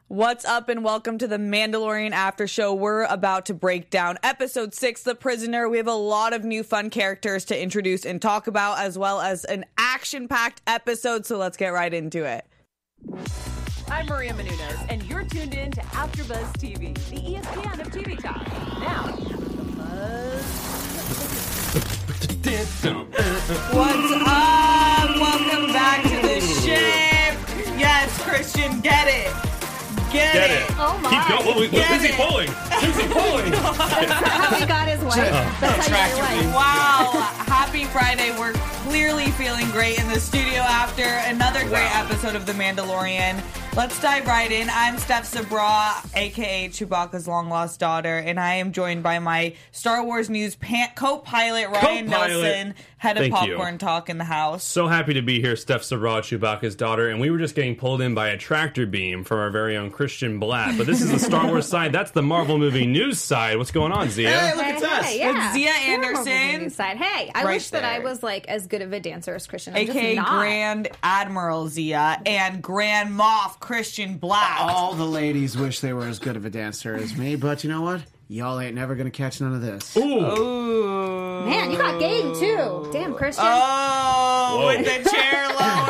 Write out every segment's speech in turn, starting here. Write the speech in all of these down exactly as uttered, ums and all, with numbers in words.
What's up and welcome to the Mandalorian After Show. We're about to break down episode six, The Prisoner. We have a lot of new fun characters to introduce and talk about, as well as an action-packed episode, so let's get right into it. I'm Maria Menounos, and you're tuned in to AfterBuzz T V, the E S P N of T V talk. Now, What's up? Welcome back to the ship. Yes, Christian, get it. Get, Get it. it. Oh my. Keep going. What, what, Get who's he it. pulling? Who's he pulling? How he got his way. That's how you get your way. Wow. Happy Friday. We're clearly feeling great in the studio after another great Wow. episode of The Mandalorian. Let's dive right in. I'm Steph Sabra, a k a. Chewbacca's long-lost daughter, and I am joined by my Star Wars News pan- co-pilot, Ryan Co-pilot. Nelson, head of Thank you. Popcorn Talk in the house. So happy to be here, Steph Sabra, Chewbacca's daughter, and we were just getting pulled in by a tractor beam from our very own Christian Blatt. But this is the Star Wars side. That's the Marvel movie news side. What's going on, Zia? Hey, look, Hey, it's us. hey, yeah. It's Zia We're Marvel Anderson. Movies Side. Hey, I Right wish that I there. was like as good of a dancer as Christian. I'm a k a. just not. Grand Admiral Zia and Grand Moff Christian Black. All the ladies wish they were as good of a dancer as me, but you know what? Y'all ain't never gonna catch none of this. Ooh. Ooh. Man, you got game too. Damn, Christian. Oh, Whoa. with the chair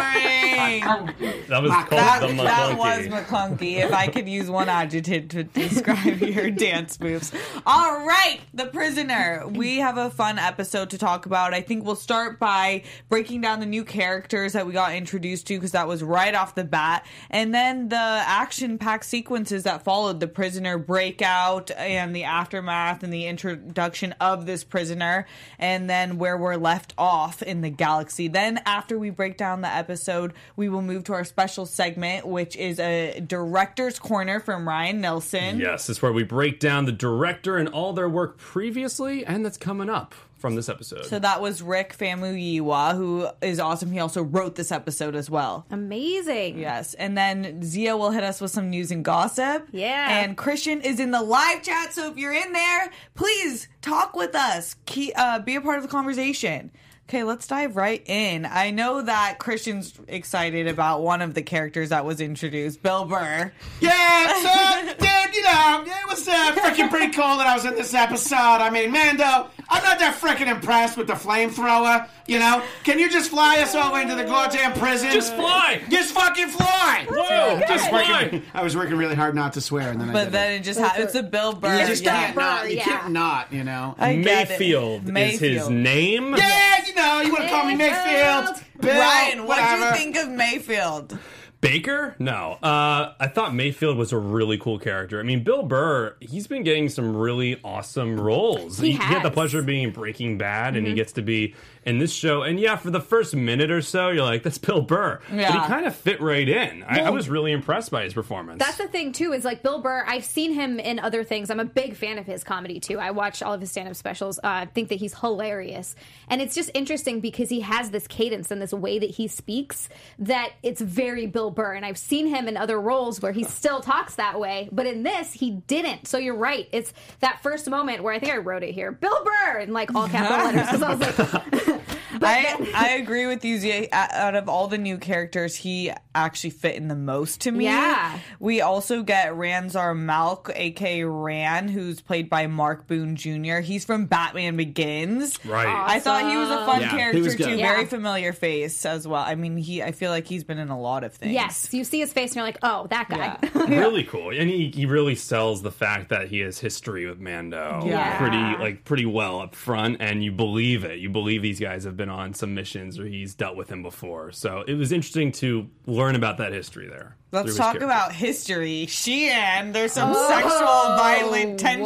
lowering. That was called That, the that was McClunky. McClunky, if I could use one adjective to describe your dance moves. All right, The Prisoner. We have a fun episode to talk about. I think we'll start by breaking down the new characters that we got introduced to, because that was right off the bat. And then the action-packed sequences that followed the prisoner breakout and the aftermath and the introduction of this prisoner, and then where we're left off in the galaxy. Then after we break down the episode, we will move to our special segment, which is a director's corner from Ryan Nelson. Yes, it's where we break down the director and all their work previously, and that's coming up from this episode. So that was Rick Famuyiwa, who is awesome. He also wrote this episode as well. Amazing. Yes, and then Zia will hit us with some news and gossip. Yeah. And Christian is in the live chat, so if you're in there, please talk with us. Key, uh, be a part of the conversation. Okay, let's dive right in. I know that Christian's excited about one of the characters that was introduced, Bill Burr. Yeah, so, dude, you know, it was uh, freaking pretty cool that I was in this episode. I mean, Mando, I'm not that freaking impressed with the flamethrower, you know? Can you just fly us over into the goddamn prison? Just fly! Just fucking fly! Whoa! Just fly! Working, I was working really hard not to swear, and then I But did then it. it just ha- it's a Bill Burr. You just yeah. can't not. You Yeah. can't not, you know? I get it. Mayfield, is his Mayfield. name. Yeah, you know, you want to call me Mayfield. Mayfield. Bill, Ryan, what do you whatever. think of Mayfield? Baker? No. Uh, I thought Mayfield was a really cool character. I mean, Bill Burr, he's been getting some really awesome roles. He had the has. pleasure of being in Breaking Bad, and he gets to be in this show. And yeah, for the first minute or so, you're like, that's Bill Burr. But Yeah. he kind of fit right in. I, I was really impressed by his performance. That's the thing too, is like Bill Burr, I've seen him in other things. I'm a big fan of his comedy too. I watch all of his stand-up specials. Uh, I think that he's hilarious. And it's just interesting because he has this cadence and this way that he speaks that it's very Bill Burr. And I've seen him in other roles where he still talks that way, but in this he didn't. So you're right. It's that first moment where I think I wrote it here, Bill Burr, in like all capital letters, because I was like I, I agree with you, Zia. Out of all the new characters, he actually fit in the most to me. Yeah. We also get Ranzar Malk, a k a. Ran, who's played by Mark Boone Junior He's from Batman Begins. right. I thought he was a fun Yeah, he character was good. too. Yeah. Very familiar face as well. I mean, he. I feel like he's been in a lot of things. yes, you see his face and you're like, oh, that guy. Yeah. Really cool, and he, he really sells the fact that he has history with Mando Yeah. pretty like pretty well up front, and you believe it. You believe these guys have been on some missions or he's dealt with him before. So it was interesting to learn about that history there. through Let's his talk character. about history. Sheehan, there's some sexual violent tension.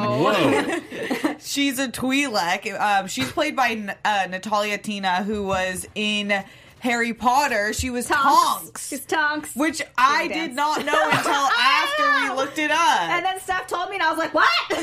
Whoa! She's a Twi'lek. Um, she's played by uh, Natalia Tina, who was in Harry Potter. She was Tonks, She's Tonks. which I dance. did not know until after we looked it up. And then Steph told me, and I was like, "What?"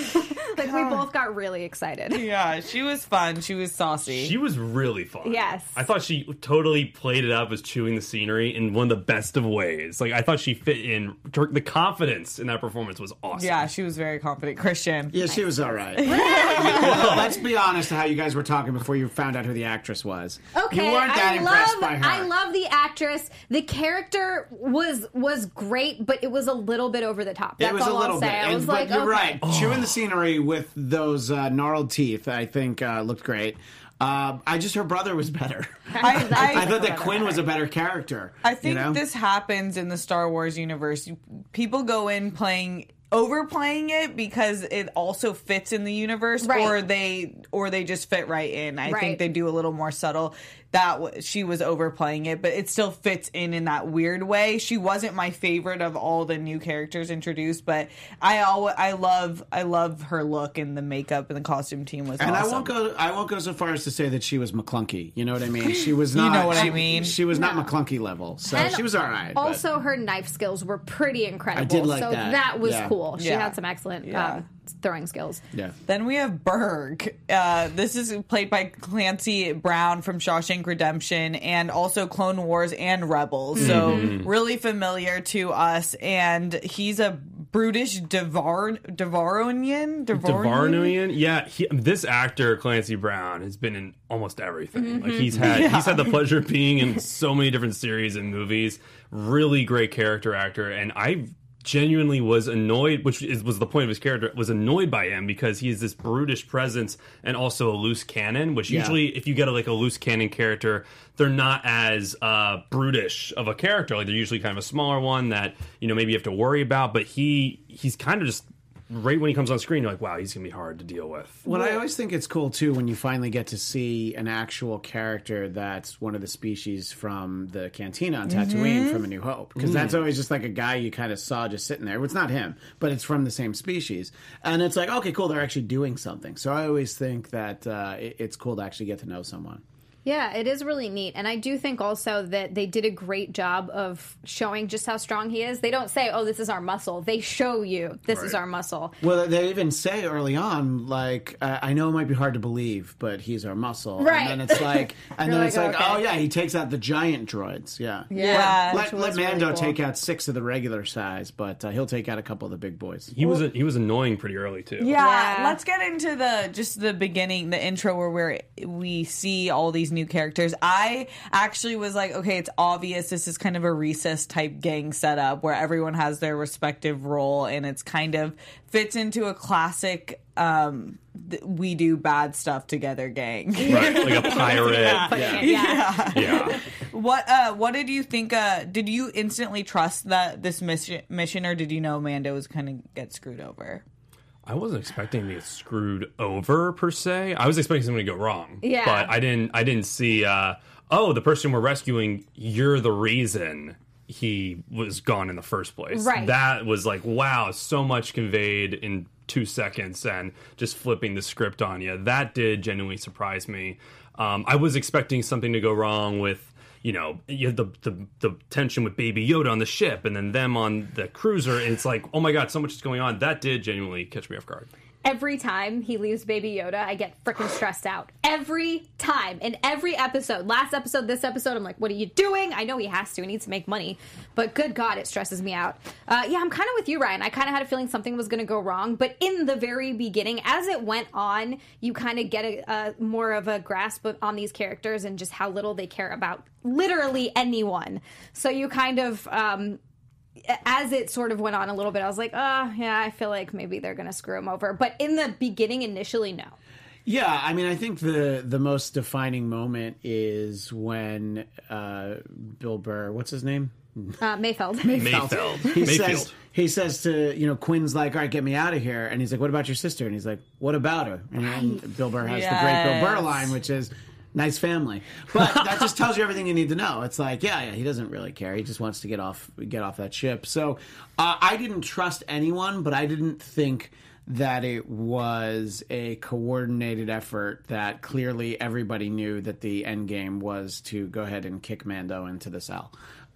Like, we both got really excited. Yeah, she was fun. She was saucy. She was really fun. Yes. I thought she totally played it up as chewing the scenery in one of the best of ways. Like, I thought she fit in. The confidence in that performance was awesome. Yeah, she was very confident. Christian. Yeah, she was all right. Well, let's be honest how you guys were talking before you found out who the actress was. Okay, You weren't that I impressed love by her. I love the actress. The character was was great, but it was a little bit over the top. That's It was all a little I'll say. bit. I And- was but like, you're okay. right. Chewing the scenery with those uh, gnarled teeth, I think, uh, looked great. Um, I just, her brother was better. I, I I, thought that Quinn was a better character. I think you know? this happens in the Star Wars universe. You- People go in playing overplaying it because it also fits in the universe, Right. or they or they just fit right in. I Right. think they do a little more subtle. That w- she was overplaying it, but it still fits in in that weird way. She wasn't my favorite of all the new characters introduced, but I al- I love I love her look, and the makeup and the costume team was And awesome. I won't go. I won't go so far as to say that she was McClunky. You know what I mean? She was not. know what I she- mean. She was not McClunky level, so And she was all right. but- Also, her knife skills were pretty incredible. I did like so that. was Yeah. cool. She Yeah. had some excellent Yeah. um, throwing skills. yeah. Then we have Berg. Uh, this is played by Clancy Brown from Shawshank Redemption and also Clone Wars and Rebels. So really familiar to us. And he's a brutish Devar Devaronian. Devaronian, yeah. He, this actor Clancy Brown has been in almost everything. Like he's had he's had the pleasure of being in so many different series and movies. Really great character actor, and I genuinely was annoyed, which is, was the point of his character. Was annoyed by him because he is this brutish presence and also a loose cannon. Which Yeah. usually, if you get a, like a loose cannon character, they're not as uh, brutish of a character. Like they're usually kind of a smaller one that you know maybe you have to worry about. But he he's kind of just. Right when he comes on screen, you're like, wow, he's going to be hard to deal with. Well, I always think it's cool too when you finally get to see an actual character that's one of the species from the cantina on Tatooine from A New Hope, because that's always just like a guy you kind of saw just sitting there. It's not him, but it's from the same species, and it's like, okay, cool, they're actually doing something. So I always think that uh, it, it's cool to actually get to know someone. Yeah, it is really neat. And I do think also that they did a great job of showing just how strong he is. They don't say, oh, this is our muscle. They show you this is Right. our muscle. Well, they even say early on, like, uh, I know it might be hard to believe, but he's our muscle. Right. And then it's like, and You're then it's like, like, okay. oh yeah, he takes out the giant droids. Yeah. Yeah. Let, Which let was really Mando cool. take out six of the regular size, but uh, he'll take out a couple of the big boys. He was he was annoying pretty early too. Yeah, Yeah. let's get into the just the beginning, the intro where we're, we see all these new characters. I actually was like, okay, it's obvious this is kind of a recess type gang setup where everyone has their respective role, and it's kind of fits into a classic um, th- we do bad stuff together gang. Right, like a pirate. Yeah. Yeah. Yeah. What uh what did you think uh did you instantly trust that this mission mission or did you know Mando was kind of get screwed over? I wasn't expecting to get screwed over per se. I was expecting something to go wrong. Yeah. But I didn't I didn't see uh oh, the person we're rescuing, you're the reason he was gone in the first place. Right. That was like, wow, so much conveyed in two seconds and just flipping the script on you. That did genuinely surprise me. Um, I was expecting something to go wrong with, you know, you had the, the the tension with Baby Yoda on the ship and then them on the cruiser. And it's like, oh my God, so much is going on. That did genuinely catch me off guard. Every time he leaves Baby Yoda, I get freaking stressed out. Every time. In every episode. Last episode, this episode, I'm like, what are you doing? I know he has to. He needs to make money. But good God, it stresses me out. Uh, yeah, I'm kind of with you, Ryan. I kind of had a feeling something was going to go wrong. But in the very beginning, as it went on, you kind of get a, a more of a grasp of, on these characters and just how little they care about literally anyone. So you kind of... Um, as it sort of went on a little bit, I was like, oh, yeah, I feel like maybe they're going to screw him over. But in the beginning, initially, no. Yeah, I mean, I think the the most defining moment is when uh, Bill Burr, what's his name? Uh, Mayfeld. Mayfeld. He Mayfield. says he says to you know Quinn's like, all right, get me out of here, and he's like, what about your sister? And he's like, what about her? And then Bill Burr has the great Bill Burr Yes. line, which is. Nice family, but that just tells you everything you need to know. It's like, yeah, yeah, he doesn't really care. He just wants to get off, get off that ship. So, uh, I didn't trust anyone, but I didn't think that it was a coordinated effort. That clearly everybody knew that the end game was to go ahead and kick Mando into the cell.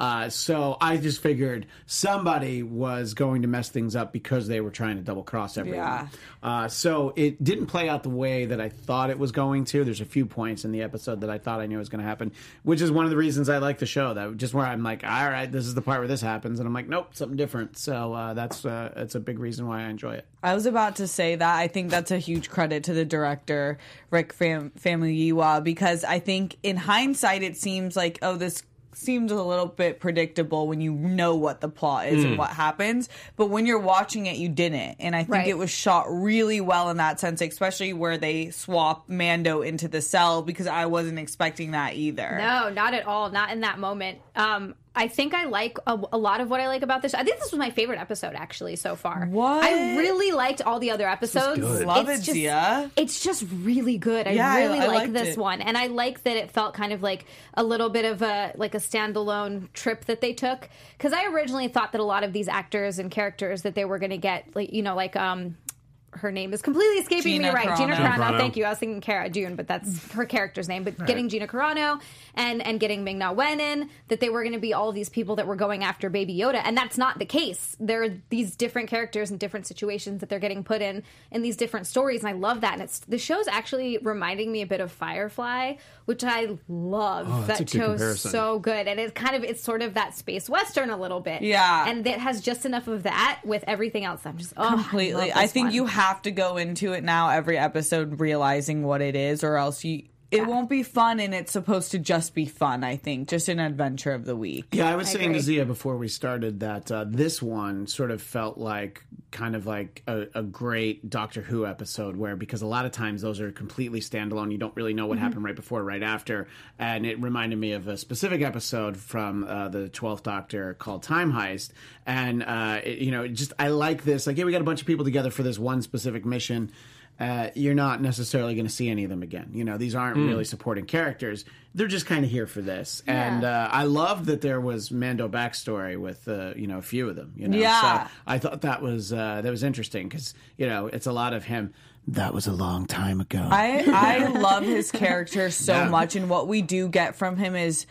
Uh, so I just figured somebody was going to mess things up because they were trying to double cross everyone. Yeah. Uh, so it didn't play out the way that I thought it was going to. There's a few points in the episode that I thought I knew was going to happen, which is one of the reasons I like the show. That just where I'm like, all right, this is the part where this happens, and I'm like, nope, something different. So uh, that's uh, that's a big reason why I enjoy it. I was about to say that. I think that's a huge credit to the director, Rick Fam- Famuyiwa, because I think in hindsight it seems like, oh, this seems a little bit predictable when you know what the plot is mm. and what happens, but when you're watching it you didn't, and I think right. it was shot really well in that sense, especially where they swap Mando into the cell, because I wasn't expecting that either. No, not at all, not in that moment. um I think I like a, a lot of what I like about this. I think this was my favorite episode, actually, so far. What? I really liked all the other episodes. Good. Love it's it, just, Zia. It's just really good. I Yeah, really I- I like liked this it. one. And I like that it felt kind of like a little bit of a like a standalone trip that they took. Because I originally thought that a lot of these actors and characters that they were going to get, like, you know, like... um. Her name is completely escaping Gina me right. Carano. Gina Gina Carano. Carano. Thank you. I was thinking Cara Dune, but that's her character's name. But getting Gina Carano and, and getting Ming-Na Wen in, that they were going to be all of these people that were going after Baby Yoda. And that's not the case. There are these different characters and different situations that they're getting put in in these different stories. And I love that. And it's the show's actually reminding me a bit of Firefly, which I love. Oh, that's that a good show's comparison. so good. And it's kind of, it's sort of that space Western a little bit. Yeah. And it has just enough of that with everything else. I'm just, oh, Completely. I, I think you have to go into it now every episode realizing what it is, or else you it Yeah. won't be fun, and it's supposed to just be fun, I think. Just an adventure of the week. Yeah, I was I saying agree. to Zia before we started that uh, this one sort of felt like kind of like a, a great Doctor Who episode, where because a lot of times those are completely standalone, you don't really know what Mm-hmm. happened right before, right after, and it reminded me of a specific episode from uh, the twelfth Doctor called Time Heist, and uh, it, you know, just I like this. Like, yeah, we got a bunch of people together for this one specific mission. Uh, you're not necessarily going to see any of them again. You know, these aren't really supporting characters. They're just kind of here for this. Yeah. And uh, I loved that there was Mando backstory with, uh, you know, a few of them. You know? Yeah. So I thought that was uh, that was interesting because, you know, it's a lot of him. That was a long time ago. I I love his character so Yeah. much, and what we do get from him is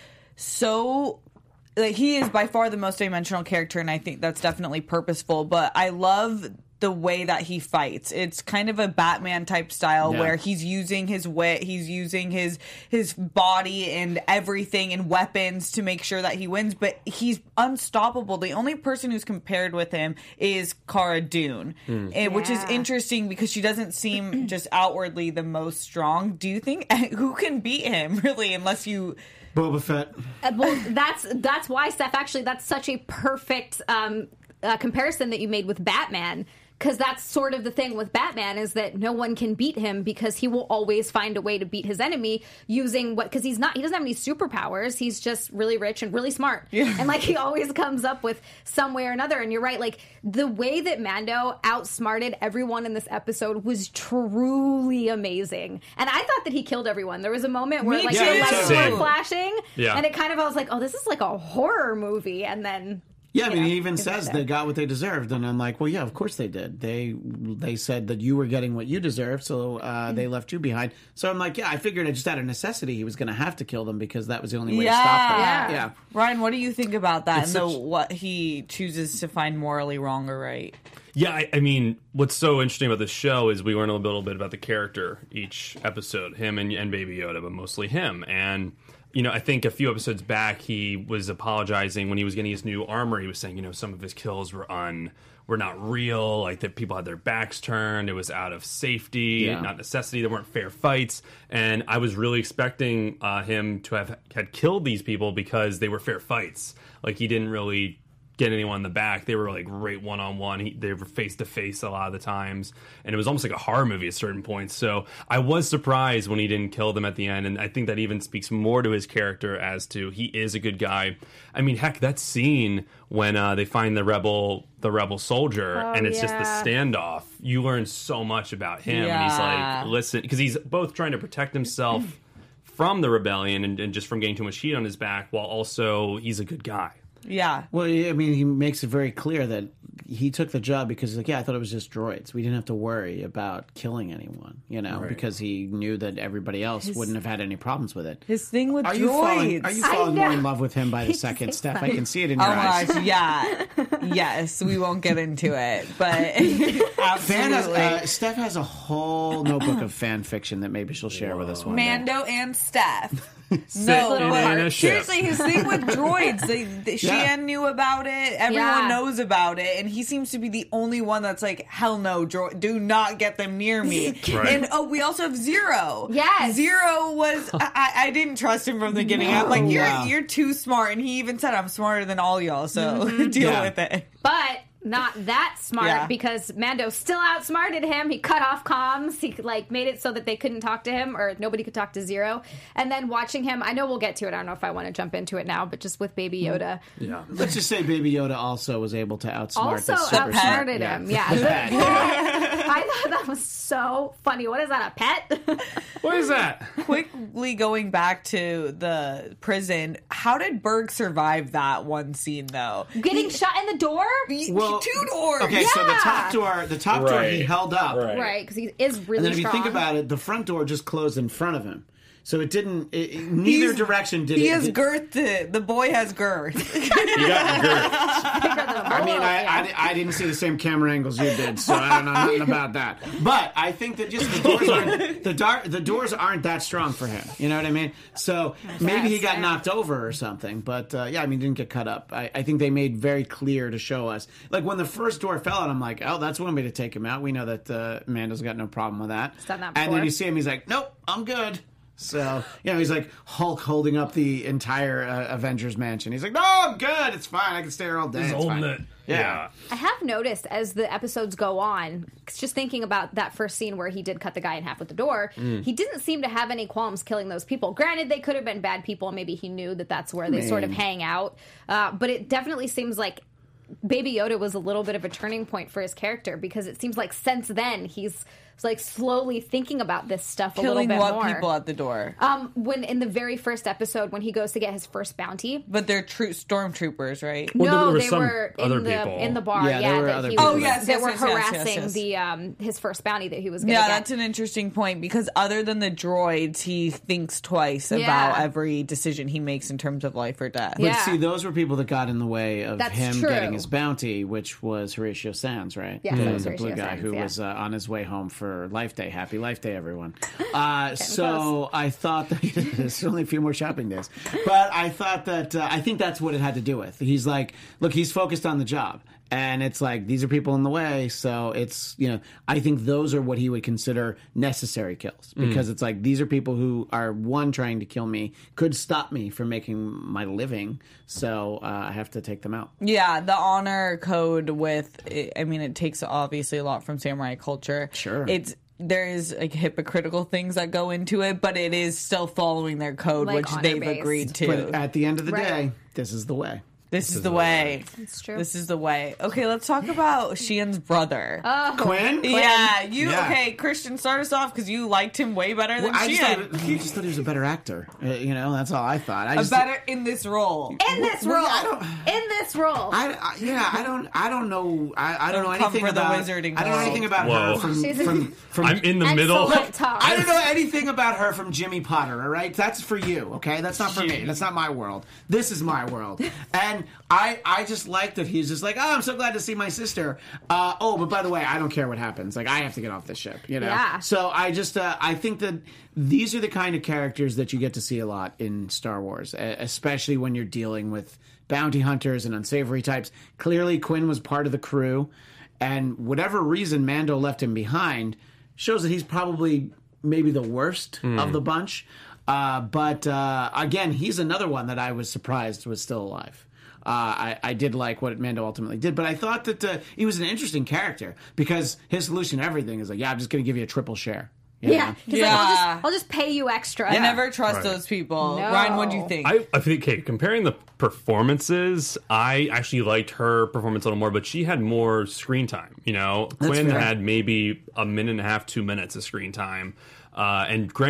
so like he is by far the most dimensional character, and I think that's definitely purposeful. But I love the way that he fights. It's kind of a Batman type style Yeah. where he's using his wit, he's using his his body and everything and weapons to make sure that he wins, but he's unstoppable. The only person who's compared with him is Cara Dune, and, which is Yeah. interesting because she doesn't seem just outwardly the most strong. Do you think who can beat him really, unless you Boba Fett. Uh, well, that's that's why, Steph. Actually, that's such a perfect um, uh, comparison that you made with Batman. Because that's sort of the thing with Batman, is that no one can beat him because he will always find a way to beat his enemy using what, because he's not, he doesn't have any superpowers. He's just really rich and really smart. Yeah. And like he always comes up with some way or another. And you're right, like the way that Mando outsmarted everyone in this episode was truly amazing. And I thought that he killed everyone. There was a moment where Me like too. the lights Same. were flashing. Yeah. And it kind of, I was like, oh, this is like a horror movie. And then. Yeah, I you mean, know, he even things like says that. they got what they deserved, and I'm like, well, yeah, of course they did. They they said that you were getting what you deserved, so uh, they left you behind. So I'm like, yeah, I figured just out of necessity he was going to have to kill them because that was the only way to stop them. Yeah. Yeah. Ryan, what do you think about that It's and the, such- what he chooses to find morally wrong or right? Yeah, I, I mean, what's so interesting about this show is we learn a little bit about the character each episode, him and, and Baby Yoda, but mostly him. And, you know, I think a few episodes back he was apologizing when he was getting his new armor. He was saying, you know, some of his kills were un, were not real, like that people had their backs turned. It was out of safety, Yeah. not necessity. There weren't fair fights. And I was really expecting uh, him to have had killed these people because they were fair fights. Like he didn't really get anyone in the back. They were like right one on one. They were face to face a lot of the times, and it was almost like a horror movie at certain points. So I was surprised when he didn't kill them at the end, and I think that even speaks more to his character as to he is a good guy. I mean, heck, that scene when uh, they find the rebel, the rebel soldier, Oh, and it's just yeah. the standoff. You learn so much about him, and he's Yeah. like, listen, because he's both trying to protect himself from the rebellion and, and just from getting too much heat on his back, while also he's a good guy. Yeah. Well, I mean, he makes it very clear that he took the job because he's like, yeah, I thought it was just droids. We didn't have to worry about killing anyone, you know, Right. because he knew that everybody else wouldn't have had any problems with it. His thing with Are droids. you falling, are you I falling more know. in love with him by the He's second, so Steph? I funny. can see it in your Oh eyes. my gosh, yeah. Yes, we won't get into it, but Fan has, absolutely. uh, Steph has a whole notebook of fan fiction that maybe she'll share with us one day. Mando and Steph. Sitting No, in but a ship. seriously, his thing with droids, they, they, Yeah. Shan knew about it. Everyone Yeah. knows about it, and he seems to be the only one that's like, "Hell no, droid! Do not get them near me." Right. And oh, we also have Zero. Yes. Zero was. I, I didn't trust him from the beginning. I'm like, "You're Wow. you're too smart," and he even said, "I'm smarter than all y'all, so deal Yeah. with it." But not that smart Yeah. because Mando still outsmarted him. He cut off comms. He like made it so that they couldn't talk to him or nobody could talk to Zero. And then watching him, I know we'll get to it. I don't know if I want to jump into it now, but just with Baby Yoda. Yeah. Let's just say Baby Yoda also was able to outsmart Also this super outsmarted smart- him. Yeah. The pet, yeah. I thought that was so funny. What is that, a pet? What is that? Quickly going back to the prison, how did Berg survive that one scene though? Getting shot in the door? Well, two doors. Okay, so the Yeah. top door, the top door he Right. held up. Right. Right, because he is really And then if you strong. think about it, the front door just closed in front of him. So it didn't, it, it- neither He's- direction did He it. has did- girth. To, the boy has girth. You got girth. I mean, I, I, I didn't see the same camera angles you did, so I don't know nothing about that. But I think that just the doors aren't, the, dar- the doors aren't that strong for him. You know what I mean? So maybe he got knocked over or something. But uh, yeah, I mean, he didn't get cut up. I, I think they made very clear to show us. Like when the first door fell out, I'm like, oh, that's one way to take him out. We know that uh, Amanda's got no problem with that. done that and then before. you see him, he's like, nope, I'm good. So, you know, he's like Hulk holding up the entire uh, Avengers mansion. He's like, no, I'm good. It's fine. I can stay here all day. He's It's holding fine. it. Yeah. Yeah. I have noticed as the episodes go on, 'cause just thinking about that first scene where he did cut the guy in half with the door, Mm. he didn't seem to have any qualms killing those people. Granted, they could have been bad people, and maybe he knew that that's where they sort of Man. hang out. Uh, but it definitely seems like Baby Yoda was a little bit of a turning point for his character because it seems like since then he's like slowly thinking about this stuff a Killing little bit what more. people at the door? Um, when in the very first episode when he goes to get his first bounty. But they're true stormtroopers, right? Well, there- no, there were they some were other in the people. in the bar. Yeah, Yeah, there were that other he people. was, Oh, yes, they yes, were yes, yes, yes, harassing yes. the um his first bounty that he was going to Yeah, get. that's an interesting point because other than the droids, he thinks twice Yeah. about every decision he makes in terms of life or death. But Yeah. see, those were people that got in the way of That's him true. getting his bounty, which was Horatio Sands, right? Yeah, the, that was the blue Horatio guy Sands, who yeah. was uh, on his way home for Life Day. Happy Life Day, everyone. Uh, so I thought that there's only a few more shopping days, but I thought that uh, I think that's what it had to do with. He's like, look, he's focused on the job. And it's like, these are people in the way. So it's, you know, I think those are what he would consider necessary kills. Because it's like, these are people who are, one, trying to kill me, could stop me from making my living. So uh, I have to take them out. Yeah, the honor code with, I mean, it takes obviously a lot from samurai culture. Sure. It's, there is like hypocritical things that go into it, but it is still following their code, Like which they've honor-based. agreed to. But at the end of the Right. day, this is the way. This is the way. It's true. This is the way. Okay, let's talk about Shian's brother. Oh, Quinn? Yeah, you Yeah. okay? Christian, start us off because you liked him way better than Well, I, just thought, Shian. I just thought he was a better actor. Uh, you know, that's all I thought. I A just, better in this role. in this Well, role, I don't- in this role. I, I yeah, I don't, I don't know, I, I don't, Don't know come anything for the about. wizarding I don't know world. anything about Whoa. her from She's- from from. I'm in the middle. Excellent talk. I don't know anything about her from Jimmy Potter. All right, that's for you. Okay, that's not for me. That's not my world. This is my world. And I, I just like that he's just like, oh, I'm so glad to see my sister. Uh, oh, but by the way, I don't care what happens. Like, I have to get off this ship. You know. Yeah. So I just, uh, I think that these are the kind of characters that you get to see a lot in Star Wars, e- especially when you're dealing with bounty hunters and unsavory types. Clearly, Quinn was part of the crew, and whatever reason Mando left him behind shows that he's probably maybe the worst of the bunch. Uh, but uh, again, he's another one that I was surprised was still alive. Uh, I, I did like what Mando ultimately did, but I thought that uh, he was an interesting character because his solution to everything is like, yeah, I'm just going to give you a triple share. You yeah, know? he's Yeah. like, I'll just, I'll just pay you extra. I never trust Right. those people. No. Ryan, what do you think? I, I think, okay, comparing the performances, I actually liked her performance a little more, but she had more screen time. You know, Quinn fair. had maybe a minute and a half, two minutes of screen time. Uh, and granted,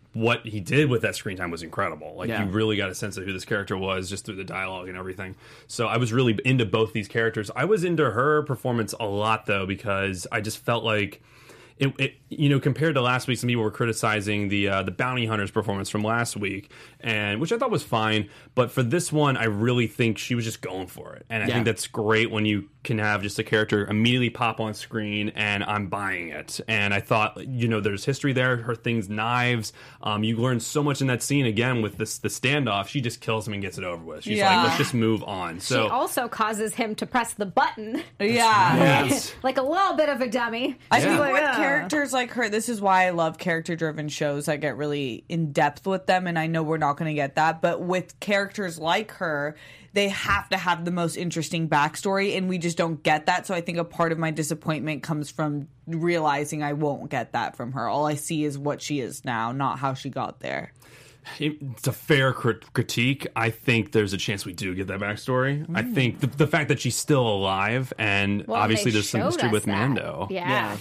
what he did with that screen time was incredible. Like, Yeah. you really got a sense of who this character was just through the dialogue and everything. So I was really into both these characters. I was into her performance a lot, though, because I just felt like It, it, you know, compared to last week, some people were criticizing the uh, the bounty hunter's performance from last week, and which I thought was fine. But for this one, I really think she was just going for it, and I Yeah. think that's great when you can have just a character immediately pop on screen, and I'm buying it. And I thought, you know, there's history there. Her thing's knives. Um, you learn so much in that scene again with this the standoff. She just kills him and gets it over with. She's Yeah. like, let's just move on. So She also causes him to press the button. Yeah. yes. Like a little bit of a dummy. I Yeah. think Like, with uh, characters like her, this is why I love character-driven shows. I get really in depth with them, and I know we're not going to get that. But with characters like her, they have to have the most interesting backstory, and we just don't get that. So I think a part of my disappointment comes from realizing I won't get that from her. All I see is what she is now, not how she got there. It's a fair crit- critique. I think there's a chance we do get that backstory. I think the, the fact that she's still alive, and Well, obviously they there's some showed history us with that. Mando. Yeah. Yeah.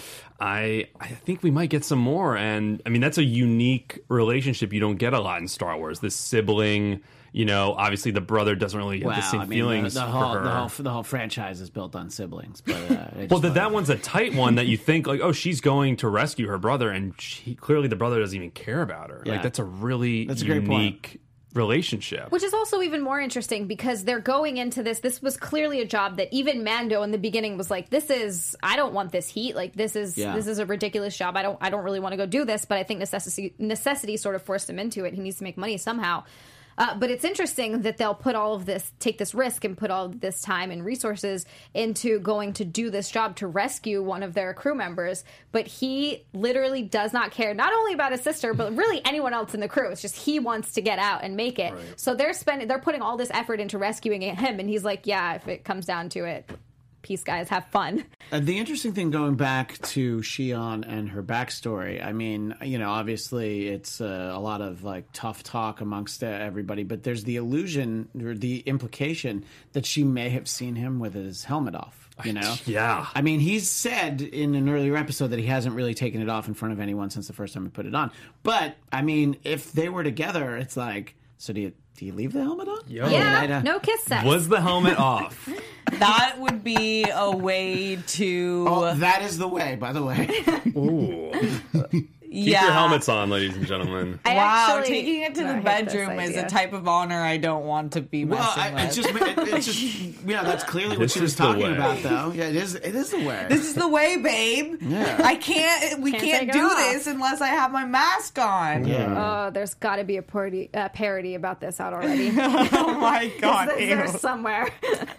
I I think we might get some more, and I mean that's a unique relationship you don't get a lot in Star Wars. This sibling, you know, obviously the brother doesn't really have Well, the same I mean, feelings the, the for whole her. the whole the whole franchise is built on siblings. But uh, I just well, that thought- that one's a tight one that you think like, oh, she's going to rescue her brother, and she, clearly the brother doesn't even care about her. Yeah. Like that's a really That's a great point. unique relationship. Which is also even more interesting because they're going into this. This was clearly a job that even Mando in the beginning was like, "This is I don't want this heat. Like this is Yeah. this is a ridiculous job. I don't I don't really want to go do this." But I think necessity necessity sort of forced him into it. He needs to make money somehow. Uh, but it's interesting that they'll put all of this, take this risk and put all of this time and resources into going to do this job to rescue one of their crew members. But he literally does not care, not only about his sister, but really anyone else in the crew. It's just he wants to get out and make it. So they're spending, they're putting all this effort into rescuing him. And he's like, yeah, if it comes down to it, peace, guys, have fun. Uh, the interesting thing going back to Shion and her backstory, I mean, you know, obviously it's uh, a lot of like tough talk amongst uh, everybody, but there's the illusion or the implication that she may have seen him with his helmet off, you know? Yeah. I mean, he's said in an earlier episode that he hasn't really taken it off in front of anyone since the first time he put it on. But, I mean, if they were together, it's like, so do you, do you leave the helmet on? Yo. Yeah, I'd, uh, no kiss sex. Was the helmet off? That would be a way to Oh, that is the way, by the way. Ooh. Keep yeah. your helmets on, ladies and gentlemen. I Wow, actually- taking it to No, I the hate this bedroom is a idea. type of honor I don't want to be Well, messing I, with. it's just, it, it's just, yeah, that's clearly what This she was is the talking way. about, though. Yeah, it is. It is the way. This is the way, babe. Yeah. I can't. We Can't can't, take it do off. this unless I have my mask on. Yeah. Oh, there's got to be a parody, uh, parody about this out already. Oh my god. Is ew. there somewhere?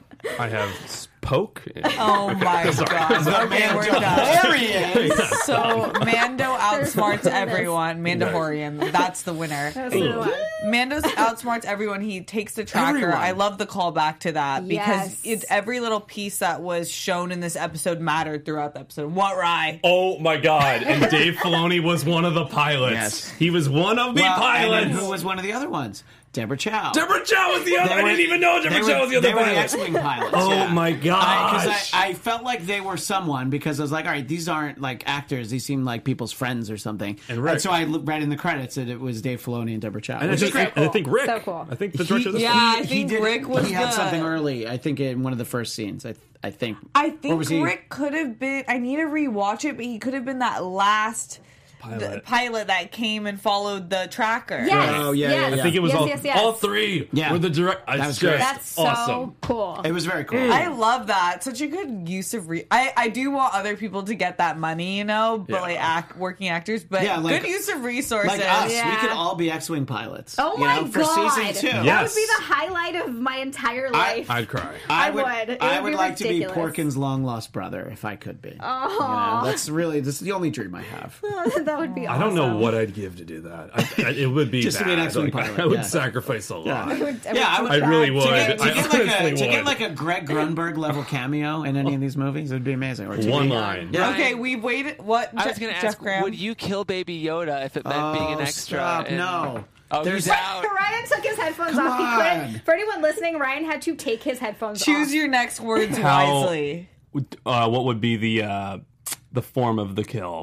I have poke. Oh my god. Okay, we're done. Hilarious. So Mando outsmarts There's- everyone. Mandalorian. That's the winner. That's the one. Mando outsmarts everyone. He takes the tracker. Everyone. I love the callback to that because Yes. it's every little piece that was shown in this episode mattered throughout the episode. What, Rye? Oh my god! And Dave Filoni was one of the pilots. Yes. He was one of the Well, and pilots. then who was one of the other ones? Deborah Chow. Deborah Chow was the other. They I were- didn't even know they Deborah were- Chow was the other They were the pilot. X-wing pilots. Oh yeah. my gosh! Because I, I felt like they were someone because I was like, all right, these aren't like actors; these seem like people's friends or something. And Rick. so I looked, read in the credits that it was Dave Filoni and Deborah Chow. and I which is think, great. and I think Rick. So cool. I think the He- director of this yeah, one. I think Rick was He had the- something early. I think in one of the first scenes. I, I think. I Or think was he- Rick could have been. I need to rewatch it, but he could have been that last Pilot. the pilot that came and followed the tracker. Yes. Oh, yeah, yes. yeah, yeah. I think it was yes, all, yes, yes. all three. Yeah. Were the direct. That It's was great. just That's so awesome. cool. It was very cool. I love that. Such a good use of. Re- I I do want other people to get that money, you know, but Yeah. like act, working actors, but Yeah, like- good use of resources. Like us, Yeah. we could all be X-wing pilots. Oh you my know, for god! season two. That Yes. would be the highlight of my entire life. I'd cry. I I would. would. It I would would be like ridiculous. to be Porkin's long lost brother if I could be. Oh. You know, that's really this is the only dream I have. That would be I awesome. don't know what I'd give to do that. I, I, it would be Just to be an bad. X-wing Like, pilot, I would yeah. sacrifice a lot. Yeah. I would- Yeah, I would- I really would. To get, to I get like a honestly to get would. like a Greg Grunberg level cameo in any of these movies, it would be amazing. Or T V. One line. Yeah. Okay, we've waited. What? I Je- was going to Jeff ask, Graham? would you kill Baby Yoda if it meant being an Oh, extra? stop. in- No. Oh, There's- he's out. Ryan took his headphones Come off. He on. couldn't. For anyone listening, Ryan had to take his headphones off. Choose your next words How- wisely. Uh, what would be the uh, the form of the kill?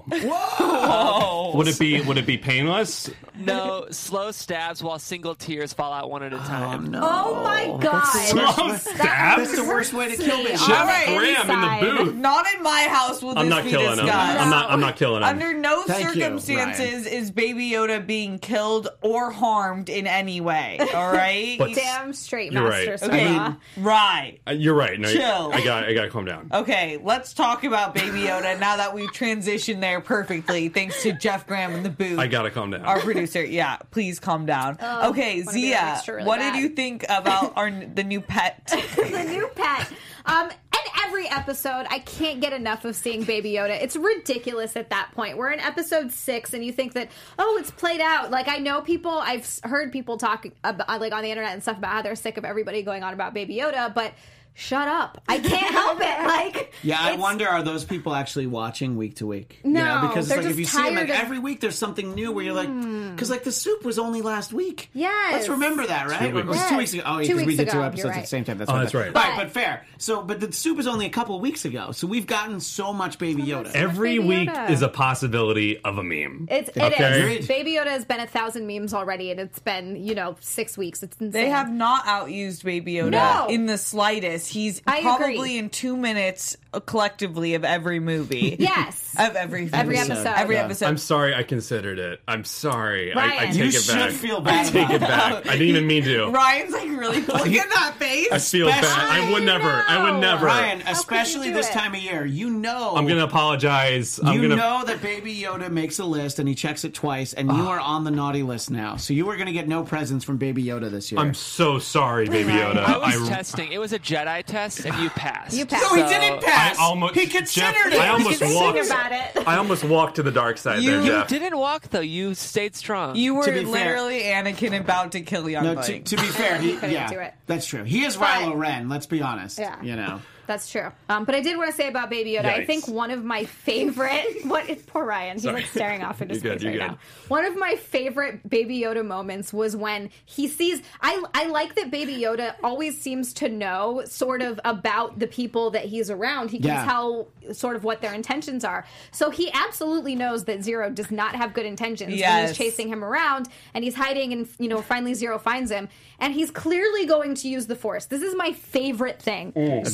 Oh, Would it be would it be painless? No, slow stabs while single tears fall out one at a time. Oh my god! Slow stabs? That's the worst way to kill me. Jeff Graham in the booth. not in my house will this I'm not be killing him. discussed. I'm not. I'm not killing him. Under no Thank you, circumstances is Baby Yoda being killed or harmed in any way. All right. But- Damn straight, You're Master. right. Sarah. okay. Right. Uh, You're right. No, Chill. I got. I got to calm down. Okay, let's talk about Baby Yoda now that we've transitioned there perfectly, thanks to Jeff Graham in the booth. I got to calm down. Our producer, yeah, please calm down. Oh, okay, wanna be Zia, like extra really what bad. did you think about our the new pet? The new pet. Um, and every episode, I can't get enough of seeing Baby Yoda. It's ridiculous at that point. We're in episode six, and you think that, oh, it's played out. Like, I know people, I've s- heard people talk about, like, on the internet and stuff about how they're sick of everybody going on about Baby Yoda, but shut up. I can't help it. Like, Yeah, I it's- wonder, are those people actually watching week to week? No, you know, because they're it's like if just you see them like tired of- every week, there's something new where you're like, because like the soup was only last week. Yes. let's remember that, right? Two Or it was weeks. two weeks ago. Oh, Two because we weeks did two ago, episodes you're at right. the same time. That's Oh, what that's I- right. Right, but fair. So, but the soup is only a couple weeks ago, so we've gotten so much Baby Yoda. Every Baby week Yoda. is a possibility of a meme. It's, it Okay. is. Baby Yoda has been a thousand memes already, and it's been, you know, six weeks. It's insane. They have not outused Baby Yoda No. in the slightest. He's I probably agree. in two minutes uh, collectively of every movie. Yes. Of every Every movie. episode. Every Yeah. episode. I'm sorry I considered it. I'm sorry. I, I Ryan. take You it should back. feel I bad take about it back. I didn't even mean to. Ryan's like really look at that face. I feel bad. I would never. I would know. never. Ryan, you especially do this it? time of year, you know. I'm gonna apologize. I'm you gonna. know that Baby Yoda makes a list and he checks it twice, and you are on the naughty list now. So you are going to get no presents from Baby Yoda this year. I'm so sorry, Baby Yoda. I was I, testing. It was a Jedi test, and you passed. You passed. no, he So- didn't pass. I almost- he considered Jeff, it. I almost Think walked. about it. I almost walked to the dark side You- there, you Jeff. Didn't walk though. You stayed strong. You were To be fair- literally Anakin about to kill young No, Mike. to, to be fair, he, couldn't yeah, do it. that's true. He is But- Rilo Ren. Let's be honest. Yeah. You know. That's true. Um, but I did want to say about Baby Yoda, I Yikes. think one of my favorite what poor Ryan, he's Sorry. like staring off into You're space good, you're right good. now. One of my favorite Baby Yoda moments was when he sees I I like that Baby Yoda always seems to know sort of about the people that he's around. He can Yeah. tell sort of what their intentions are. So he absolutely knows that Zero does not have good intentions when Yes. he's chasing him around and he's hiding and you know finally Zero finds him and he's clearly going to use the Force. This is my favorite thing.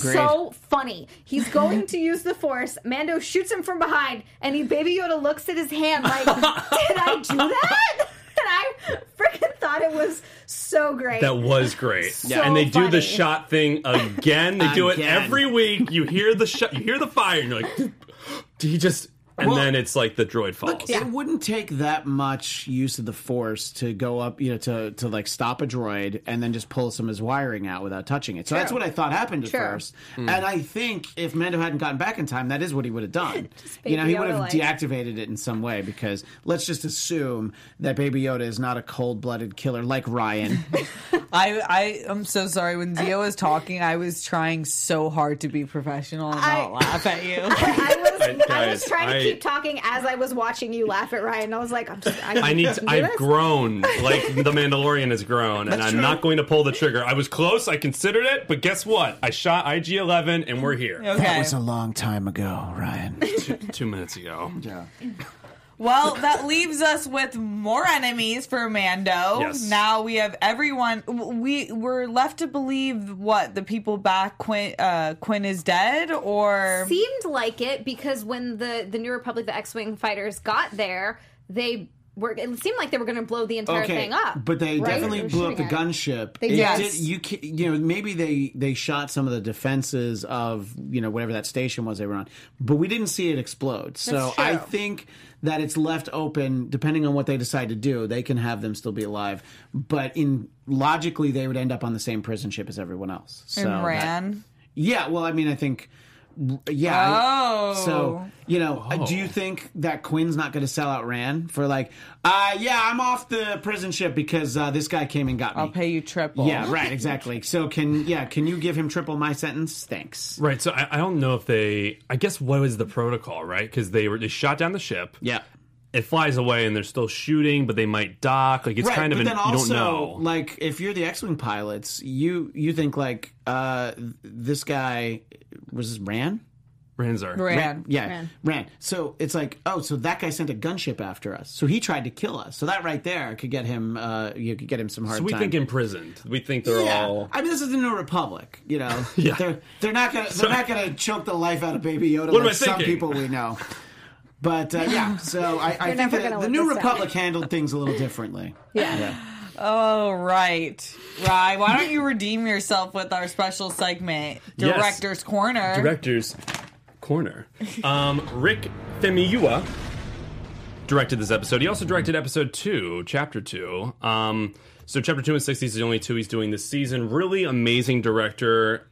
So funny. He's going to use the Force. Mando shoots him from behind, and he Baby Yoda looks at his hand like, "Did I do that?" And I freaking thought it was so great. That was great. So and they do the funny. shot thing again. They do it Again. every week. You hear the shot, you hear the fire, and you're like, did he just? And Well, then it's like the droid falls. Look, it wouldn't take that much use of the Force to go up, you know, to, to like stop a droid and then just pull some of his wiring out without touching it. So that's what I thought happened at True. first. And I think if Mando hadn't gotten back in time, that is what he would have done. Baby You know, he would have Yoda-like. deactivated it in some way because let's just assume that Baby Yoda is not a cold-blooded killer like Ryan. I I am so sorry. When Zia was talking, I was trying so hard to be professional and I- not laugh at you. I was, I was Guys, trying to I- keep talking as I was watching you laugh at Ryan. I was like, I'm just, I, I need. can To, do I've this. grown like the Mandalorian has grown, and I'm true. not going to pull the trigger. I was close. I considered it, but guess what? I shot I G eleven, and we're here. That Okay. was a long time ago, Ryan. Two, two minutes ago. Yeah. Well, that leaves us with more enemies for Mando. Yes. Now we have everyone. We we're left to believe what the people back Quinn uh, Quinn is dead, or Seemed like it because when the the New Republic, the X-wing fighters got there, they were. It seemed like they were going to blow the entire Okay, thing up. but they right? definitely They were blew up the shooting at it. gunship. They It did. did- you ca- you know maybe they they shot some of the defenses of you know whatever that station was they were on, but we didn't see it explode. So That's true. I think that it's left open depending on what they decide to do. They can have them still be alive, but in logically they would end up on the same prison ship as everyone else. So and that- ran. yeah, well, I mean, I think. Yeah. I- Oh. So, you know, uh do you think that Quinn's not going to sell out Rand for like, uh, yeah, I'm off the prison ship because uh, this guy came and got me. I'll pay you triple. Yeah, right, exactly. So can yeah, can you give him triple my sentence? Thanks. Right. So I, I don't know if they. I guess what was the protocol, right? Because they were they shot down the ship. Yeah. It flies away, and they're still shooting, but they might dock. Like it's Right, kind of but an, then you also, don't know. like, if you're the X-wing pilots, you you think like, uh, this guy was this Rand? Ranzar. Ran. Yeah, Ran. ran. So it's like, oh, so that guy sent a gunship after us. So he tried to kill us. So that right there could get him. Uh, you could get him some hard So we time. think imprisoned. We think they're yeah. all. I mean, this is the New Republic. You know, Yeah. they're they're not gonna they're Sorry. not gonna choke the life out of Baby Yoda What am like I some thinking? people we know. But uh, yeah, so I, I think never that gonna the let New this down. Republic handled things a little differently. Yeah. Oh, right. Right. Why don't you redeem yourself with our special segment, Yes. Director's Corner? Director's Corner. Um, Rick Famuyiwa directed this episode. He also directed episode two, chapter two. Um, so chapter two and six, these are the only two he's doing this season. Really amazing director.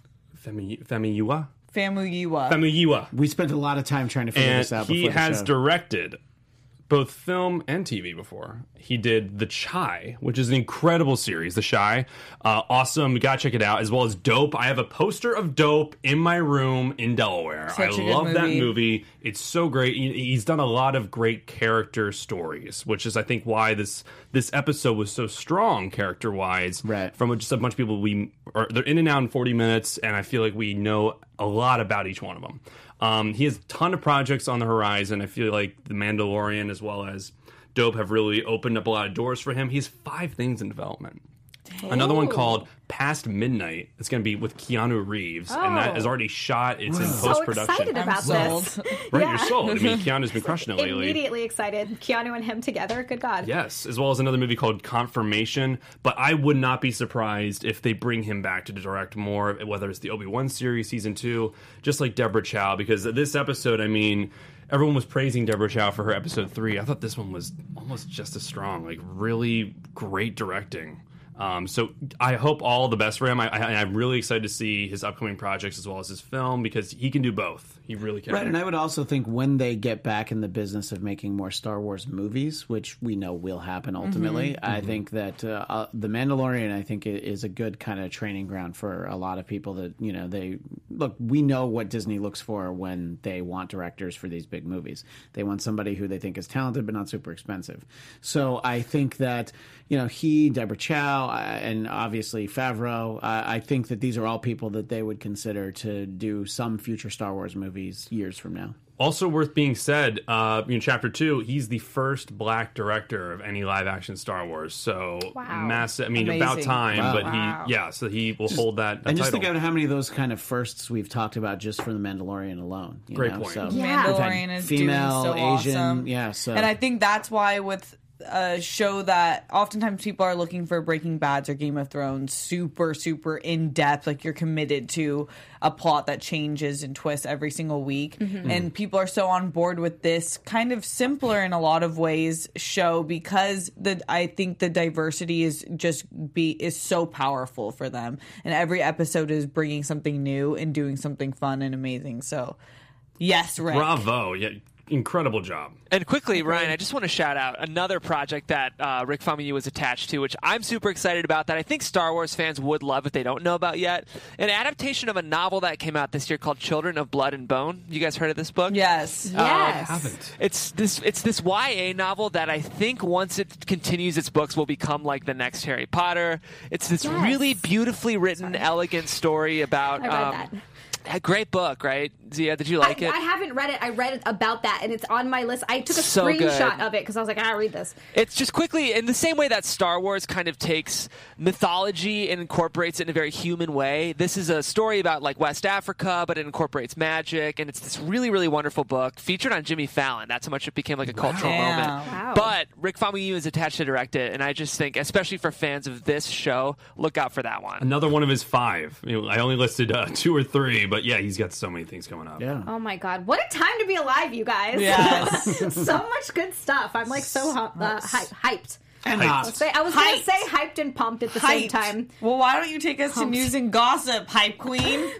Famu- Famuyiwa? Famuyiwa. Famuyiwa. We spent a lot of time trying to figure And this out. he before the has show. directed both film and T V before. He did The Chi, which is an incredible series. The Chi, uh, awesome. You gotta check it out. As well as Dope. I have a poster of Dope in my room in Delaware. Such a I good love that movie. movie. It's so great. He- He's done a lot of great character stories, which is I think why this this episode was so strong character wise. Right. From just a bunch of people we are they're in and out in forty minutes, and I feel like we know a lot about each one of them. Um, he has a ton of projects on the horizon. I feel like The Mandalorian as well as Dope have really opened up a lot of doors for him. He has five things in development. Another one called Past Midnight. It's going to be with Keanu Reeves, and that Oh. is already shot. It's in So post-production. excited I'm about sold. this. Right, Yeah. you're sold. I mean, Keanu's been crushing it lately. Immediately excited. Keanu and him together. Good God. Yes, as well as another movie called Confirmation. But I would not be surprised if they bring him back to direct more, whether it's the Obi-Wan series, season two, just like Deborah Chow. Because this episode, I mean, everyone was praising Deborah Chow for her episode three. I thought this one was almost just as strong. Like, really great directing. Um, so I hope all the best for him. I, I, I'm really excited to see his upcoming projects as well as his film because he can do both. He really can. Right, and I would also think when they get back in the business of making more Star Wars movies, which we know will happen ultimately, Mm-hmm. I think that uh, uh, The Mandalorian, I think, i- is a good kind of training ground for a lot of people that, you know, they look, we know what Disney looks for when they want directors for these big movies. They want somebody who they think is talented but not super expensive. So I think that, you know, he, Deborah Chow, uh, and obviously Favreau, uh, I think that these are all people that they would consider to do some future Star Wars movies years from now. Also worth being said, uh, in Chapter two, he's the first black director of any live-action Star Wars. So, Wow. massive. I mean, Amazing. about time, Wow. but Wow. he, yeah, so he will hold that, that And just title. think of how many of those kind of firsts we've talked about just for The Mandalorian alone. You Great know? point. So, Yeah. we've had Mandalorian is female, doing so Asian, awesome. yeah. So, And I think that's why with a show that oftentimes people are looking for Breaking Bad's or Game of Thrones super, super in depth, like you're committed to a plot that changes and twists every single week. And people are so on board with this kind of simpler in a lot of ways show because the I think the diversity is just be is so powerful for them. And every episode is bringing something new and doing something fun and amazing. So yes, Rick. Bravo. Yeah, incredible job. And quickly, Ryan, I just want to shout out another project that uh, Rick Famuyiwa was attached to, which I'm super excited about, that I think Star Wars fans would love if they don't know about yet. An adaptation of a novel that came out this year called Children of Blood and Bone. You guys heard of this book? Yes. Yes. Haven't. It's this it's this Y A novel that I think once it continues its books will become like the next Harry Potter. It's this Yes. really beautifully written, elegant story about I read um, that. a great book, right? Zia, did you like I, it? I haven't read it. I read it about that, and it's on my list. I took a So screenshot good. of it because I was like, I gotta read this. It's just quickly, in the same way that Star Wars kind of takes mythology and incorporates it in a very human way, this is a story about like West Africa, but it incorporates magic, and it's this really, really wonderful book featured on Jimmy Fallon. That's how much it became like a cultural Wow. moment. Wow. But Rick Famuyiwa is attached to direct it, and I just think, especially for fans of this show, look out for that one. Another one of his five. You know, I only listed uh, two or three, but yeah, he's got so many things coming up. yeah. Oh my God, what a time to be alive, you guys! Yes. So much good stuff. I'm like so hu- uh, hy- hyped. And Hyped. hops. Say, I was Hyped. gonna say hyped and pumped at the same Hyped. time. Well, why don't you take us Pumped. to news and gossip, hype queen?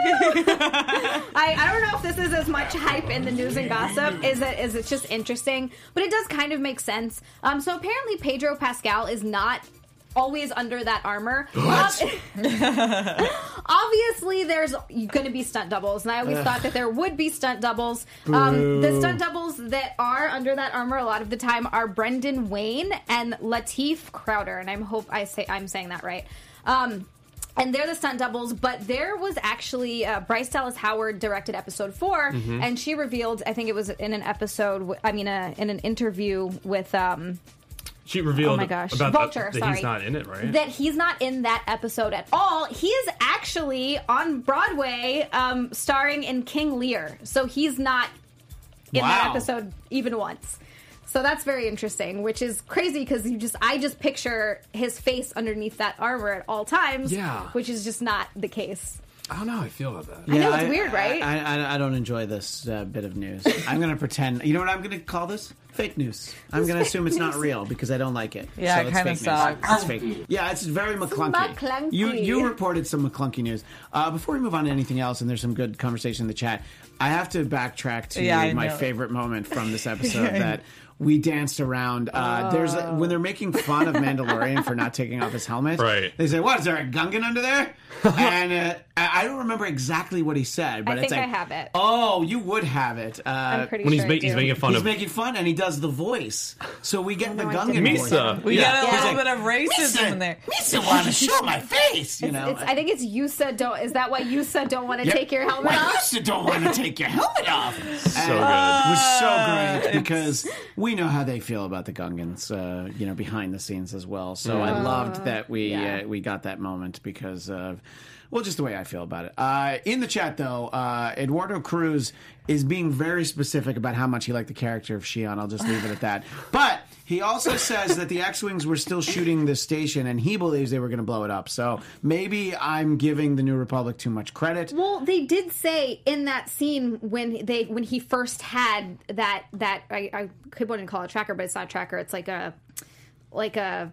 I, I don't know if this is as much hype in the news and gossip. Is it? Is it just interesting? But it does kind of make sense. Um, so apparently Pedro Pascal is not always under that armor. What? Ob- Obviously, there's going to be stunt doubles, and I always thought that there would be stunt doubles. Um, the stunt doubles that are under that armor a lot of the time are Brendan Wayne and Lateef Crowder, and I hope I say I'm saying that right. Um, and they're the stunt doubles, but there was actually uh, Bryce Dallas Howard directed episode four, Mm-hmm. and she revealed, I think it was in an episode, w- I mean, uh, in an interview with, um, She revealed oh my gosh, about Vulture, that, that sorry. he's not in it, right? that he's not in that episode at all. He is actually on Broadway, um, starring in King Lear, so he's not in that Wow. episode even once. So that's very interesting, which is crazy because you just I just picture his face underneath that armor at all times, Yeah. which is just not the case. I don't know how I feel about that. I know, it's weird, right? I, I, I don't enjoy this uh, bit of news. I'm going to pretend. You know what I'm going to call this? Fake news. I'm going to assume it's not real because I don't like it. Yeah, so it it's kinda fake sucks. news. It's fake. Yeah, it's very McClunky. McClunky. You you reported some McClunky news. Uh, before we move on to anything else, and there's some good conversation in the chat, I have to backtrack to Yeah, I my know. favorite moment from this episode that we danced around. Uh, There's a, when they're making fun of Mandalorian for not taking off his helmet. Right. They say, "What is there a Gungan under there?" and uh, I I don't remember exactly what he said, but I it's think like, I have it. Oh, you would have it. Uh, I'm pretty When he's, sure ma- I he's do. making fun He's of making fun, and he does the voice. So we get the no, I Gungan didn't. voice. Misa. We Yeah. got a He's little like, bit of racism in there. Misa want to show my face, you know. It's, I think it's Yusa don't. Is that why Yusa don't want to Yep. take your helmet Why off? you don't want to take your helmet off. So And good. It was so great because we know how they feel about the Gungans, uh, you know, behind the scenes as well. So I loved that we yeah. uh, we got that moment because of, well, just the way I feel about it. Uh, in the chat, though, uh, Eduardo Cruz is being very specific about how much he liked the character of Shion. I'll just leave it at that. But he also says that the X-Wings were still shooting the station, and he believes they were going to blow it up. So maybe I'm giving the New Republic too much credit. Well, they did say in that scene when they when he first had that that I, I could want to call it a tracker, but it's not a tracker. It's like a like a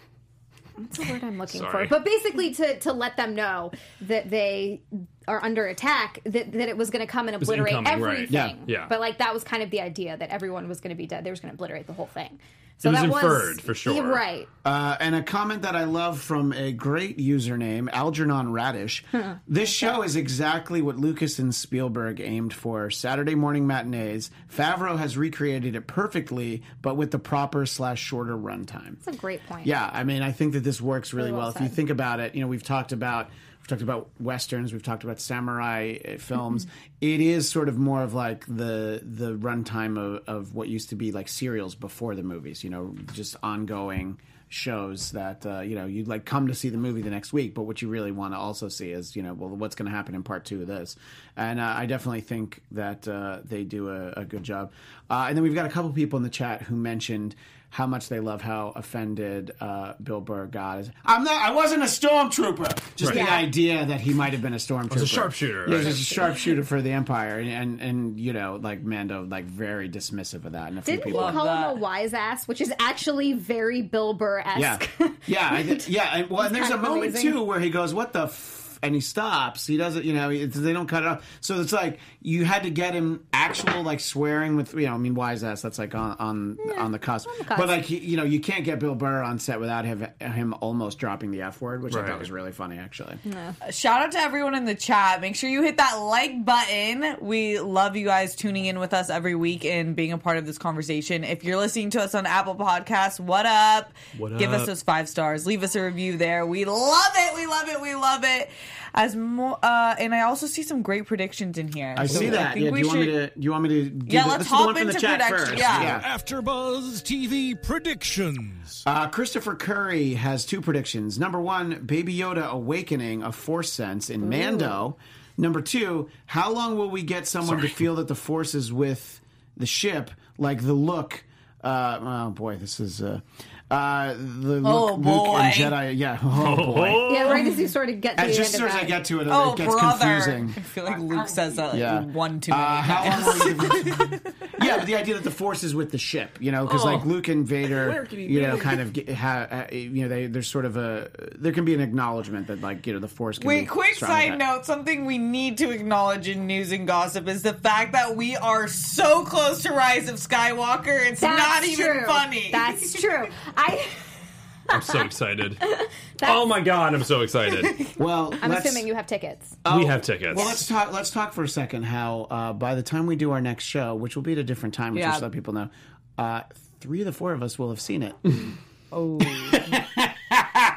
what's the word I'm looking Sorry. for? But basically to to let them know that they are under attack, that, that it was going to come and was obliterate incoming, right. everything. Yeah, yeah. But like that was kind of the idea that everyone was going to be dead. They were going to obliterate the whole thing. So It was that inferred, for sure. Yeah, right. Uh, and a comment that I love from a great username, Algernon Radish. This show is exactly what Lucas and Spielberg aimed for. Saturday morning matinees. Favreau has recreated it perfectly, but with the proper slash shorter runtime. That's a great point. Yeah, I mean, I think that this works really, Really well well. If you said. think about it, you know, we've talked about we've talked about westerns, we've talked about samurai uh, films. It is sort of more of like the the runtime of, of what used to be like serials before the movies. You know, just ongoing shows that uh, you know you'd like come to see the movie the next week, but what you really want to also see is you know well what's going to happen in part two of this. And uh, I definitely think that uh, they do a, a good job. Uh, and then we've got a couple people in the chat who mentioned how much they love how offended uh, Bill Burr got. I'm not. I wasn't a stormtrooper. Just Right. the Yeah. idea that he might have been a stormtrooper. was a sharpshooter, Yeah, right? just a sharpshooter for the Empire, and, and and you know, like Mando, like very dismissive of that. And a few Didn't he people. call that. him a wise ass, which is actually very Bill Burr-esque? Yeah, yeah, I, th- yeah. And, well, and there's a kind of moment amazing. too where he goes, "What the." F-? And he stops. He doesn't, you know. It's, they don't cut it off. So it's like you had to get him actual like swearing with, you know. I mean, wise ass. That's like on on on the cusp. on the cusp. But like he, you know, you can't get Bill Burr on set without him him almost dropping the F word, which I Right. thought was really funny, actually. Shout out to everyone in the chat. Make sure you hit that like button. We love you guys tuning in with us every week and being a part of this conversation. If you're listening to us on Apple Podcasts, what up? What Give us up? those five stars. Leave us a review there. We love it. We love it. We love it. As more, uh, and I also see some great predictions in here. I So see that. think Yeah. Do we you want me should- to? Do you want me to? Do Yeah, the, let's this is the hop one from the into chat prediction- first. yeah. AfterBuzz T V predictions. Uh, Christopher Curry has two predictions. Number one, Baby Yoda awakening a Force sense in Mando. Number two, how long will we get someone Sorry. to feel that the Force is with the ship, like the look? Uh, oh boy, this is uh, uh, the look Oh, Luke boy. and Jedi. Yeah, oh boy. Yeah, right as you sort of get to As the just end as of I that. get to it, Oh, it gets brother. confusing. I feel like Luke says that like Yeah. one too many Uh, how times. long will you Yeah, but the idea that the Force is with the ship, you know, because Oh. like Luke and Vader, Where can he you know, be? kind of get, ha, uh, you know, they, there's sort of a there can be an acknowledgement that like you know the Force. Can Wait, be quick strong side with that. note. Something we need to acknowledge in news and gossip is the fact that we are so close to Rise of Skywalker. It's That's not even true. funny. That's true. I. I'm so excited. Oh my god, I'm so excited. Well, I'm let's, assuming you have tickets. we have tickets. Well, let's talk. Let's talk for a second. How uh, by the time we do our next show, which will be at a different time, which Yeah. just let people know, uh, three of the four of us will have seen it. oh.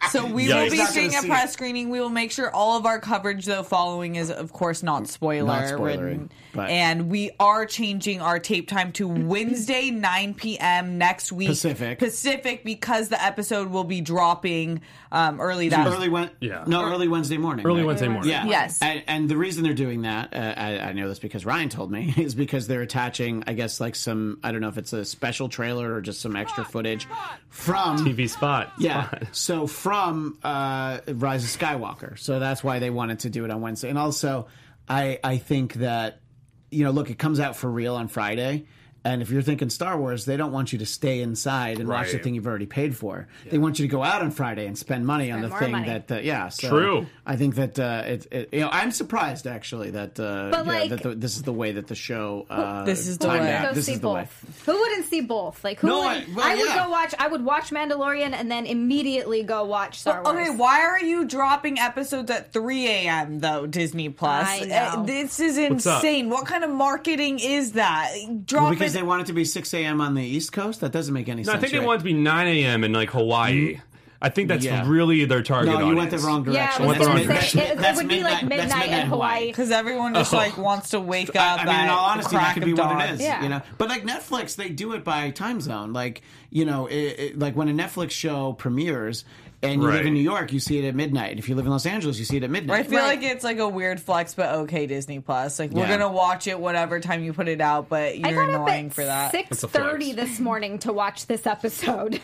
So we Yikes. will be Not gonna seeing a see press it. screening. We will make sure all of our coverage, though, following is, of course, not spoiler Not spoilery, ridden. but- And we are changing our tape time to Wednesday, nine p.m. next week. Pacific. Pacific, because the episode will be dropping um, early that Early Wed- Yeah. No, early Wednesday morning. Early right? Wednesday morning. Yeah. Yes. And, and the reason they're doing that, uh, I, I know this because Ryan told me, is because they're attaching, I guess, like some, I don't know if it's a special trailer or just some extra footage from T V spot. Yeah. Spot. So from uh, Rise of Skywalker. So that's why they wanted to do it on Wednesday. And also, I I think that, you know, look, it comes out for real on Friday. And if you're thinking Star Wars, they don't want you to stay inside and watch the Right. thing you've already paid for. They want you to go out on Friday and spend money on Spend the more thing money. that, uh, yeah. So True. I think that uh, it, it, you know, I'm surprised actually that, uh, But, you know, like- that the, this is the way that the show. Uh, This is the timed way. out. Go This see is the way. both. Who wouldn't see both? Like who? No, would, I- well, I would yeah. go watch. I would watch Mandalorian and then immediately go watch Star Wars. Okay, why are you dropping episodes at three a.m. though, Disney Plus? I know. Uh, This is What's up? insane. What kind of marketing is that? Drop Well, because it. they want it to be six a.m. on the East Coast? That doesn't make any No, sense. I think they right? want it to be nine a.m. in like Hawaii. I think that's Yeah. really their target No, you audience. went the wrong Yeah, direction. I was Went the gonna wrong say, direction. it, it That's would be like midnight- that's midnight midnight in Hawaii. Because everyone just like wants to wake I, up. I mean, in at all the honesty, that crack could of be what dawn. it is. Yeah. You know, but like Netflix, they do it by time zone. Like you know, it, it, like when a Netflix show premieres. And you live Right. in New York, you see it at midnight. If you live in Los Angeles, you see it at I midnight. feel Right. like it's like a weird flex, but okay, Disney Plus. Like we're Yeah. gonna watch it whatever time you put it out, but I you're got up annoying at for that. six a flex. thirty this morning to watch this episode.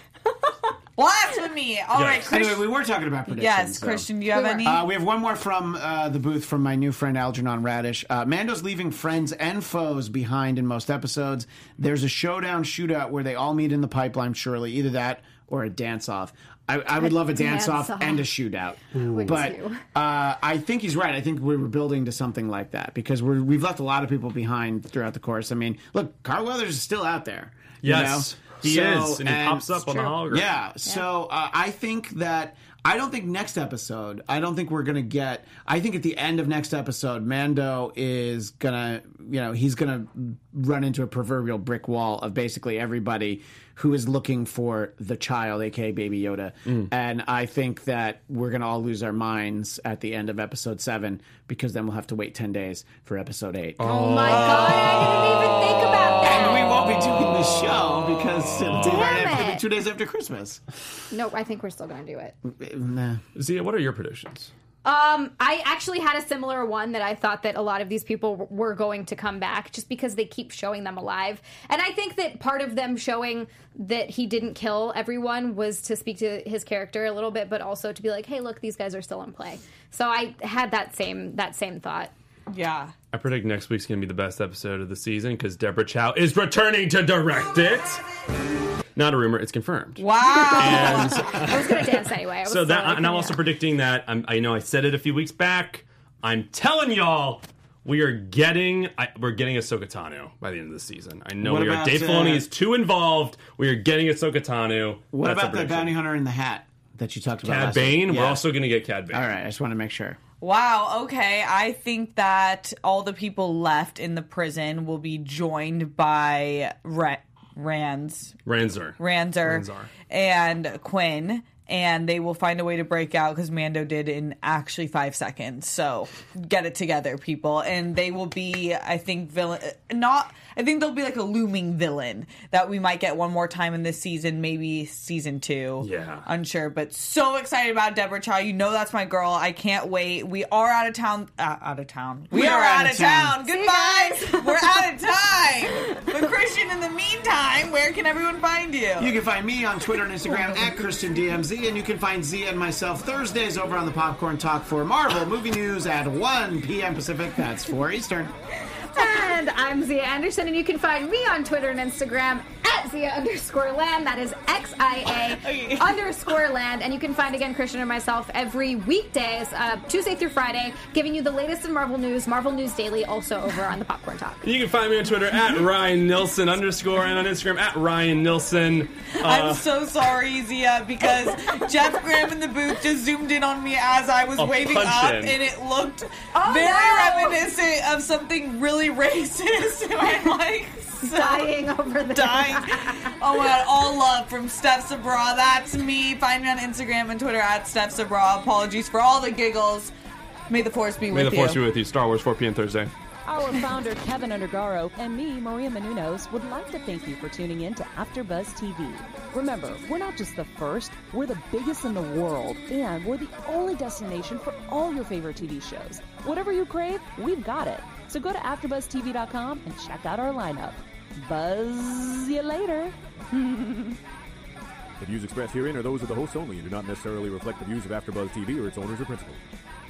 Blasphemy! All right, Yes. Christian. Anyway, we were talking about predictions. Yes, so. Christian. Do you have We were. any? Uh, we have one more from uh, the booth from my new friend Algernon Radish. Uh, Mando's leaving friends and foes behind in most episodes. There's a showdown shootout where they all meet in the pipeline, surely. Either that or a dance-off. I, I would love a dance-off dance-off. and a shootout. Would But too. uh, I think he's right. I think we were building to something like that because we're, we've left a lot of people behind throughout the course. I mean, look, Carl Weathers is still out there. you Yes, know? he So- is, and he pops up on the true. hologram. Yeah. So uh, I think that I don't think next episode. I don't think we're gonna get. I think at the end of next episode, Mando is gonna. You know, he's gonna run into a proverbial brick wall of basically everybody who is looking for the child, aka Baby Yoda. And I think that we're gonna all lose our minds at the end of episode seven because then we'll have to wait ten days for episode eight. Oh my god, I didn't even think about that. And we won't be doing the show because it'll be right Damn after, it. two days after Christmas. No, I think we're still going to do it. Nah. Zia, what are your predictions? Um, I actually had a similar one that I thought that a lot of these people w- were going to come back just because they keep showing them alive. And I think that part of them showing that he didn't kill everyone was to speak to his character a little bit, but also to be like, hey, look, these guys are still in play. So I had that same that same thought. yeah. I predict next week's going to be the best episode of the season because Deborah Chow is returning to direct it. Not a rumor, it's confirmed. Wow. And I was going to dance anyway. I was so that, like, and I'm yeah. also predicting that. I'm, I know I said it a few weeks back. I'm telling y'all, we are getting I, we're getting Ahsoka Tano by the end of the season. I know What we are. about, Dave uh, Filoni is too involved. We are getting Ahsoka Tano. What That's a about the prediction. bounty hunter in the hat that you talked about? Cad last Bane? week? We're Yeah. also going to get Cad Bane. All right, I just want to make sure. Wow, okay. I think that all the people left in the prison will be joined by Ra- Rands, Ranzer. Ranzer, Ranzar. and Quinn, and they will find a way to break out because Mando did in actually five seconds. So get it together, people. And they will be, I think, villain. Not. I think they'll be like a looming villain that we might get one more time in this season, maybe season two. Yeah. Unsure, but so excited about Deborah Chow. You know that's my girl. I can't wait. We are out of town. Uh, out of town. We, are, out of town. Goodbye. We're out of time. But Christian, in the meantime, where can everyone find you? You can find me on Twitter and Instagram at Christian D M Z, and you can find Zia and myself Thursdays over on the Popcorn Talk for Marvel movie news at one p.m. Pacific. That's four Eastern. And I'm Zia Anderson, and you can find me on Twitter and Instagram at Zia underscore land. That is X I A underscore land. And you can find, again, Christian and myself every weekdays, uh, Tuesday through Friday, giving you the latest in Marvel news, Marvel News Daily, also over on the Popcorn Talk. You can find me on Twitter at Ryan Nilsson underscore and on Instagram at Ryan Nilsson. I'm so sorry, Zia, because Jeff Graham in the booth just zoomed in on me as I was A waving punch up, in. and it looked Oh, very no! reminiscent of something really racist. And I'm like so Dying over there. dying. Oh my god, all love from Steph Sabra. That's me. Find me on Instagram and Twitter at Steph Sabra. Apologies for all the giggles. May the force be May with the you. force be with you. Star Wars, four p.m. Thursday. Our founder, Kevin Undergaro, and me, Maria Menounos, would like to thank you for tuning in to AfterBuzz T V. Remember, we're not just the first, we're the biggest in the world, and we're the only destination for all your favorite T V shows. Whatever you crave, we've got it. So go to after buzz t v dot com and check out our lineup. Buzz you later. The views expressed herein are those of the hosts only and do not necessarily reflect the views of AfterBuzz T V or its owners or principals.